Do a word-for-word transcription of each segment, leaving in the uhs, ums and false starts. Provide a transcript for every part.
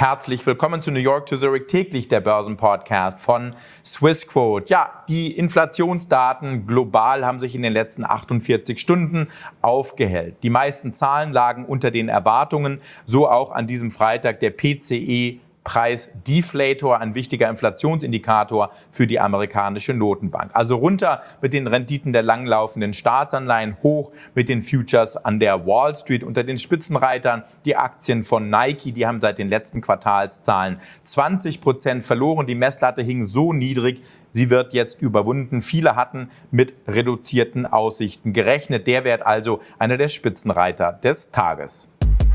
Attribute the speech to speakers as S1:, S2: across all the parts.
S1: Herzlich willkommen zu New York to Zurich täglich, der Börsenpodcast von Swissquote. Ja, die Inflationsdaten global haben sich in den letzten achtundvierzig Stunden aufgehellt. Die meisten Zahlen lagen unter den Erwartungen, so auch an diesem Freitag der P C E Preisdeflator, ein wichtiger Inflationsindikator für die amerikanische Notenbank. Also runter mit den Renditen der langlaufenden Staatsanleihen, hoch mit den Futures an der Wall Street. Unter den Spitzenreitern die Aktien von Nike, die haben seit den letzten Quartalszahlen zwanzig Prozent verloren. Die Messlatte hing so niedrig, sie wird jetzt überwunden. Viele hatten mit reduzierten Aussichten gerechnet. Der Wert also einer der Spitzenreiter des Tages.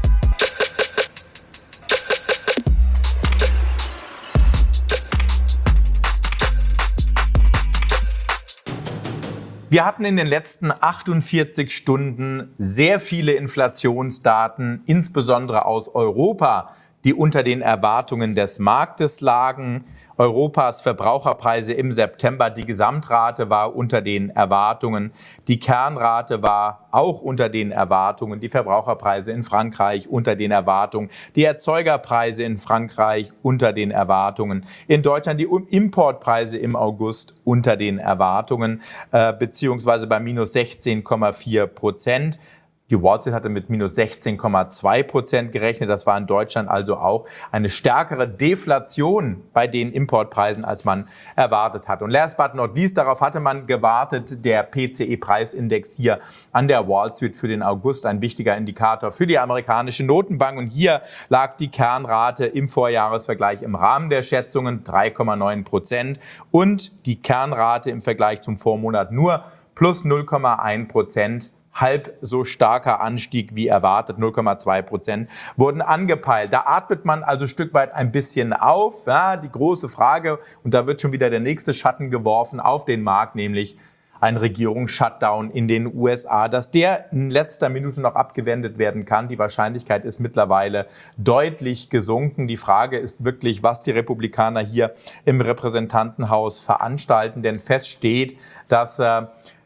S1: Wir hatten in den letzten achtundvierzig Stunden sehr viele Inflationsdaten, insbesondere aus Europa, die unter den Erwartungen des Marktes lagen. Europas Verbraucherpreise im September, die Gesamtrate war unter den Erwartungen, die Kernrate war auch unter den Erwartungen, die Verbraucherpreise in Frankreich unter den Erwartungen, die Erzeugerpreise in Frankreich unter den Erwartungen, in Deutschland die Importpreise im August unter den Erwartungen, äh, beziehungsweise bei minus sechzehn Komma vier Prozent. Die Wall Street hatte mit minus sechzehn Komma zwei Prozent gerechnet. Das war in Deutschland also auch eine stärkere Deflation bei den Importpreisen, als man erwartet hat. Und last but not least, darauf hatte man gewartet, der P C E-Preisindex hier an der Wall Street für den August, ein wichtiger Indikator für die amerikanische Notenbank. Und hier lag die Kernrate im Vorjahresvergleich im Rahmen der Schätzungen drei Komma neun Prozent und die Kernrate im Vergleich zum Vormonat nur plus null Komma eins Prozent. Halb so starker Anstieg wie erwartet, null Komma zwei Prozent, wurden angepeilt. Da atmet man also ein Stück weit ein bisschen auf. Ja, die große Frage, und da wird schon wieder der nächste Schatten geworfen auf den Markt, nämlich ein Regierungsshutdown in den U S A, dass der in letzter Minute noch abgewendet werden kann. Die Wahrscheinlichkeit ist mittlerweile deutlich gesunken. Die Frage ist wirklich, was die Republikaner hier im Repräsentantenhaus veranstalten, denn fest steht, dass äh,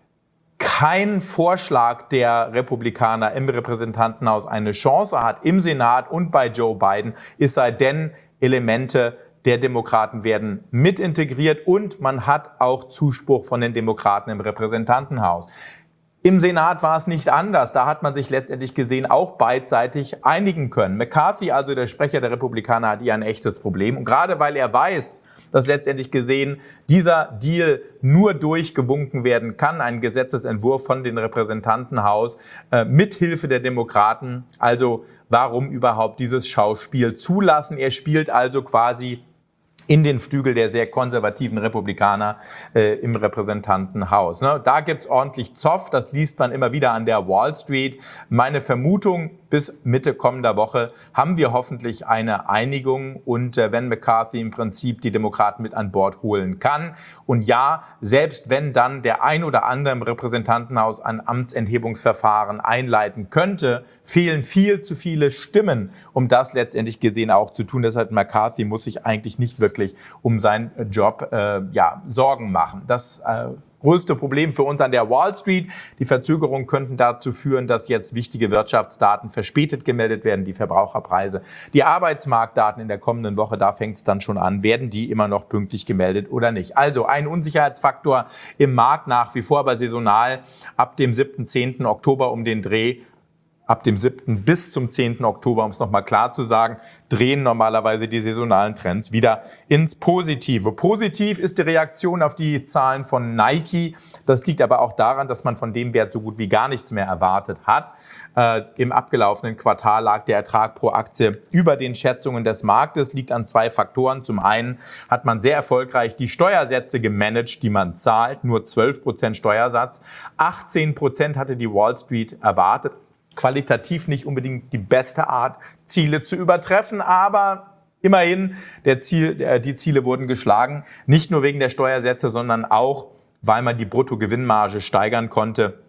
S1: kein Vorschlag der Republikaner im Repräsentantenhaus eine Chance hat, im Senat und bei Joe Biden, es sei denn, Elemente der Demokraten werden mit integriert und man hat auch Zuspruch von den Demokraten im Repräsentantenhaus. Im Senat war es nicht anders. Da hat man sich letztendlich gesehen auch beidseitig einigen können. McCarthy, also der Sprecher der Republikaner, hat hier ein echtes Problem. Und gerade weil er weiß, dass letztendlich gesehen dieser Deal nur durchgewunken werden kann, ein Gesetzesentwurf von den Repräsentantenhaus äh, mithilfe der Demokraten. Also warum überhaupt dieses Schauspiel zulassen? Er spielt also quasi in den Flügel der sehr konservativen Republikaner äh, im Repräsentantenhaus. Ne? Da gibt's ordentlich Zoff, das liest man immer wieder an der Wall Street. Meine Vermutung, bis Mitte kommender Woche haben wir hoffentlich eine Einigung und äh, wenn McCarthy im Prinzip die Demokraten mit an Bord holen kann. Und ja, selbst wenn dann der ein oder andere im Repräsentantenhaus ein Amtsenthebungsverfahren einleiten könnte, fehlen viel zu viele Stimmen, um das letztendlich gesehen auch zu tun. Deshalb McCarthy muss sich eigentlich nicht wirklich um seinen Job äh, ja, Sorgen machen. Das äh, größte Problem für uns an der Wall Street. Die Verzögerungen könnten dazu führen, dass jetzt wichtige Wirtschaftsdaten verspätet gemeldet werden, die Verbraucherpreise. Die Arbeitsmarktdaten in der kommenden Woche, da fängt es dann schon an, werden die immer noch pünktlich gemeldet oder nicht. Also ein Unsicherheitsfaktor im Markt nach wie vor, aber saisonal ab dem siebten, zehnten Oktober um den Dreh. Ab dem siebten bis zum zehnten Oktober, um es nochmal klar zu sagen, drehen normalerweise die saisonalen Trends wieder ins Positive. Positiv ist die Reaktion auf die Zahlen von Nike. Das liegt aber auch daran, dass man von dem Wert so gut wie gar nichts mehr erwartet hat. Äh, im abgelaufenen Quartal lag der Ertrag pro Aktie über den Schätzungen des Marktes, liegt an zwei Faktoren. Zum einen hat man sehr erfolgreich die Steuersätze gemanagt, die man zahlt, nur zwölf Prozent Steuersatz. achtzehn Prozent hatte die Wall Street erwartet. Qualitativ nicht unbedingt die beste Art, Ziele zu übertreffen, aber immerhin, der Ziel, die Ziele wurden geschlagen, nicht nur wegen der Steuersätze, sondern auch, weil man die Bruttogewinnmarge steigern konnte.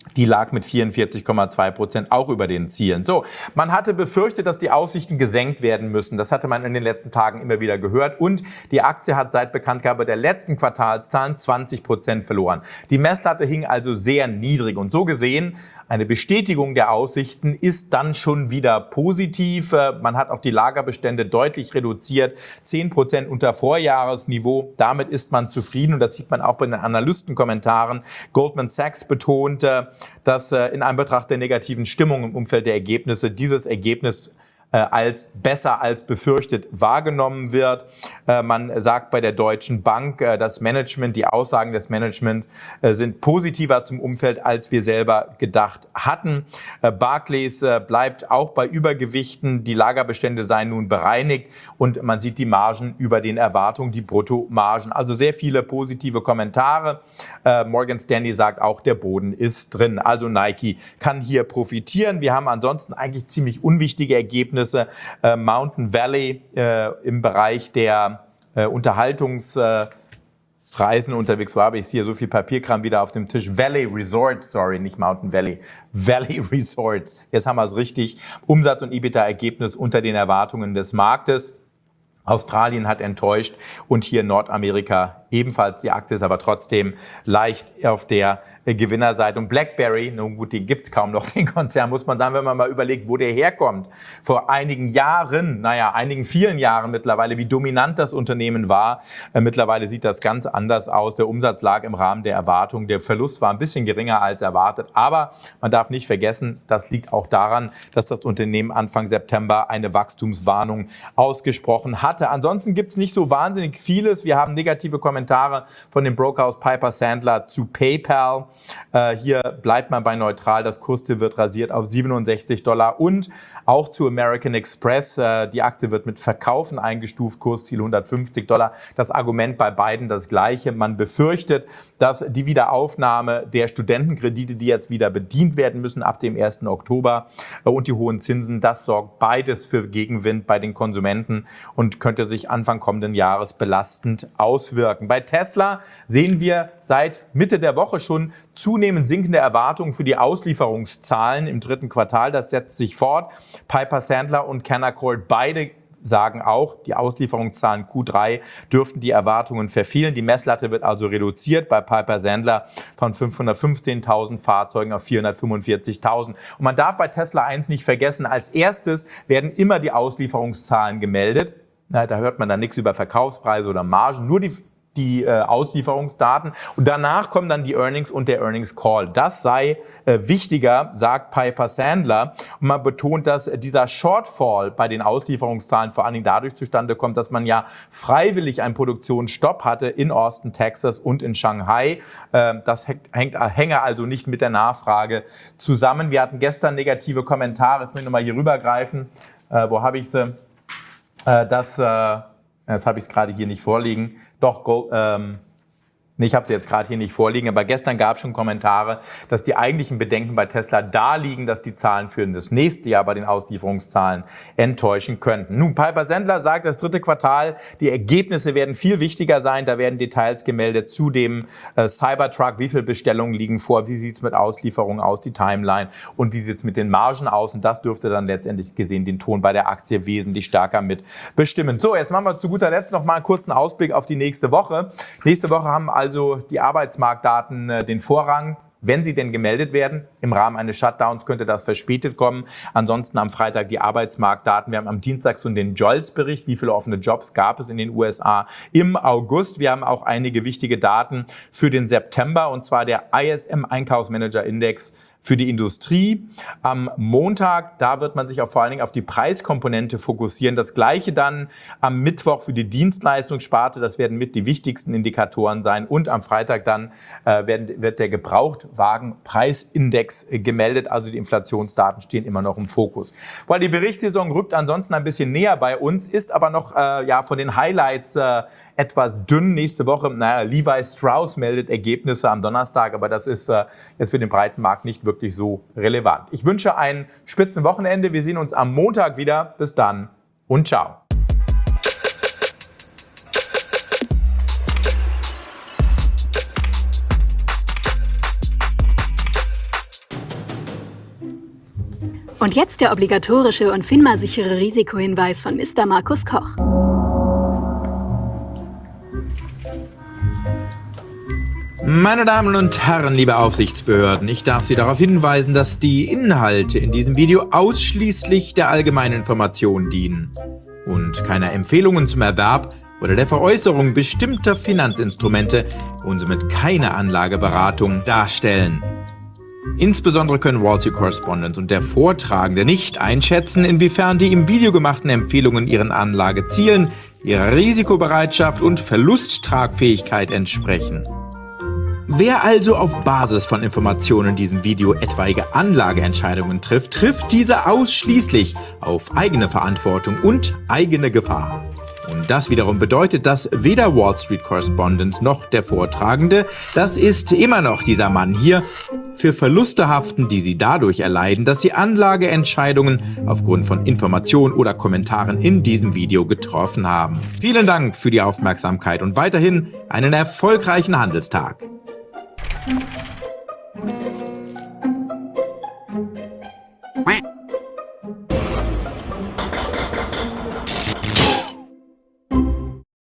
S1: Die lag mit vierundvierzig Komma zwei Prozent auch über den Zielen. So, man hatte befürchtet, dass die Aussichten gesenkt werden müssen. Das hatte man in den letzten Tagen immer wieder gehört. Und die Aktie hat seit Bekanntgabe der letzten Quartalszahlen zwanzig Prozent verloren. Die Messlatte hing also sehr niedrig. Und so gesehen, eine Bestätigung der Aussichten ist dann schon wieder positiv. Man hat auch die Lagerbestände deutlich reduziert. zehn Prozent unter Vorjahresniveau. Damit ist man zufrieden. Und das sieht man auch bei den Analystenkommentaren. Goldman Sachs betonte, dass äh, in Anbetracht der negativen Stimmung im Umfeld der Ergebnisse dieses Ergebnis äh, als besser als befürchtet wahrgenommen wird. Äh, man sagt bei der Deutschen Bank, äh, das Management, die Aussagen des Management äh, sind positiver zum Umfeld, als wir selber gedacht hatten. Äh, Barclays äh, bleibt auch bei Übergewichten. Die Lagerbestände seien nun bereinigt und man sieht die Margen über den Erwartungen, die Bruttomargen. Also sehr viele positive Kommentare. Äh, Morgan Stanley sagt auch, der Boden ist drin. Also Nike kann hier profitieren. Wir haben ansonsten eigentlich ziemlich unwichtige Ergebnisse. Äh, Mountain Valley äh, im Bereich der äh, Unterhaltungsreisen äh, unterwegs. Wo habe ich hier so viel Papierkram wieder auf dem Tisch? Valley Resorts, sorry, nicht Mountain Valley. Valley Resorts. Jetzt haben wir es richtig. Umsatz- und EBITDA-Ergebnis unter den Erwartungen des Marktes. Australien hat enttäuscht und hier Nordamerika ebenfalls. Die Aktie ist aber trotzdem leicht auf der Gewinnerseite. Und BlackBerry, nun gut, den gibt's kaum noch, den Konzern, muss man sagen, wenn man mal überlegt, wo der herkommt. Vor einigen Jahren, naja, einigen vielen Jahren mittlerweile, wie dominant das Unternehmen war. Äh, mittlerweile sieht das ganz anders aus. Der Umsatz lag im Rahmen der Erwartung. Der Verlust war ein bisschen geringer als erwartet. Aber man darf nicht vergessen, das liegt auch daran, dass das Unternehmen Anfang September eine Wachstumswarnung ausgesprochen hatte. Ansonsten gibt's nicht so wahnsinnig vieles. Wir haben negative Kommentare von dem Brokerhaus Piper Sandler zu PayPal. Äh, hier bleibt man bei neutral. Das Kursziel wird rasiert auf siebenundsechzig Dollar. Und auch zu American Express. Äh, die Aktie wird mit Verkaufen eingestuft. Kursziel hundertfünfzig Dollar. Das Argument bei beiden das gleiche. Man befürchtet, dass die Wiederaufnahme der Studentenkredite, die jetzt wieder bedient werden müssen ab dem ersten Oktober äh, und die hohen Zinsen, das sorgt beides für Gegenwind bei den Konsumenten und könnte sich Anfang kommenden Jahres belastend auswirken. Bei Tesla sehen wir seit Mitte der Woche schon zunehmend sinkende Erwartungen für die Auslieferungszahlen im dritten Quartal. Das setzt sich fort. Piper Sandler und Canaccord beide sagen auch, die Auslieferungszahlen Q drei dürften die Erwartungen verfehlen. Die Messlatte wird also reduziert bei Piper Sandler von fünfhundertfünfzehntausend Fahrzeugen auf vierhundertfünfundvierzigtausend. Und man darf bei Tesla eins nicht vergessen, als erstes werden immer die Auslieferungszahlen gemeldet. Na, da hört man dann nichts über Verkaufspreise oder Margen, nur die die äh, Auslieferungsdaten und danach kommen dann die Earnings und der Earnings Call. Das sei äh, wichtiger, sagt Piper Sandler. Und man betont, dass dieser Shortfall bei den Auslieferungszahlen vor allen Dingen dadurch zustande kommt, dass man ja freiwillig einen Produktionsstopp hatte in Austin, Texas und in Shanghai. Äh, das hängt, hängt, hänge also nicht mit der Nachfrage zusammen. Wir hatten gestern negative Kommentare. Jetzt muss ich nochmal hier rübergreifen. Äh, wo habe ich sie? Äh, das... Äh, Jetzt habe ich es gerade hier nicht vorliegen. Doch, go, ähm, ich habe sie jetzt gerade hier nicht vorliegen, aber gestern gab es schon Kommentare, dass die eigentlichen Bedenken bei Tesla da liegen, dass die Zahlen für das nächste Jahr bei den Auslieferungszahlen enttäuschen könnten. Nun, Piper Sandler sagt, das dritte Quartal, die Ergebnisse werden viel wichtiger sein. Da werden Details gemeldet zu dem äh, Cybertruck. Wie viele Bestellungen liegen vor? Wie sieht es mit Auslieferungen aus, die Timeline? Und wie sieht es mit den Margen aus? Und das dürfte dann letztendlich gesehen den Ton bei der Aktie wesentlich stärker mit bestimmen. So, jetzt machen wir zu guter Letzt noch mal einen kurzen Ausblick auf die nächste Woche. Nächste Woche haben also Also die Arbeitsmarktdaten äh, den Vorrang, wenn sie denn gemeldet werden. Im Rahmen eines Shutdowns könnte das verspätet kommen. Ansonsten am Freitag die Arbeitsmarktdaten. Wir haben am Dienstag schon den Jolts-Bericht. Wie viele offene Jobs gab es in den U S A im August? Wir haben auch einige wichtige Daten für den September, und zwar der I S M-Einkaufsmanager-Index für die Industrie. Am Montag, da wird man sich auch vor allen Dingen auf die Preiskomponente fokussieren. Das Gleiche dann am Mittwoch für die Dienstleistungssparte. Das werden mit die wichtigsten Indikatoren sein. Und am Freitag dann äh, werden, wird der Gebrauchtwagenpreisindex äh, gemeldet. Also die Inflationsdaten stehen immer noch im Fokus. Weil die Berichtssaison rückt ansonsten ein bisschen näher bei uns, ist aber noch äh, ja von den Highlights äh, etwas dünn. Nächste Woche, naja, Levi Strauss meldet Ergebnisse am Donnerstag, aber das ist äh, jetzt für den breiten Markt nicht wirklich so relevant. Ich wünsche ein Spitzenwochenende. Wir sehen uns am Montag wieder. Bis dann und ciao.
S2: Und jetzt der obligatorische und FINMA-sichere Risikohinweis von Mister Markus Koch.
S1: Meine Damen und Herren, liebe Aufsichtsbehörden, ich darf Sie darauf hinweisen, dass die Inhalte in diesem Video ausschließlich der allgemeinen Information dienen und keine Empfehlungen zum Erwerb oder der Veräußerung bestimmter Finanzinstrumente und somit keine Anlageberatung darstellen. Insbesondere können Wall Street Correspondent und der Vortragende nicht einschätzen, inwiefern die im Video gemachten Empfehlungen ihren Anlagezielen, ihrer Risikobereitschaft und Verlusttragfähigkeit entsprechen. Wer also auf Basis von Informationen in diesem Video etwaige Anlageentscheidungen trifft, trifft diese ausschließlich auf eigene Verantwortung und eigene Gefahr. Und das wiederum bedeutet, dass weder Wall Street Correspondent noch der Vortragende, das ist immer noch dieser Mann hier, für Verluste haften, die sie dadurch erleiden, dass sie Anlageentscheidungen aufgrund von Informationen oder Kommentaren in diesem Video getroffen haben. Vielen Dank für die Aufmerksamkeit und weiterhin einen erfolgreichen Handelstag.
S3: Quack.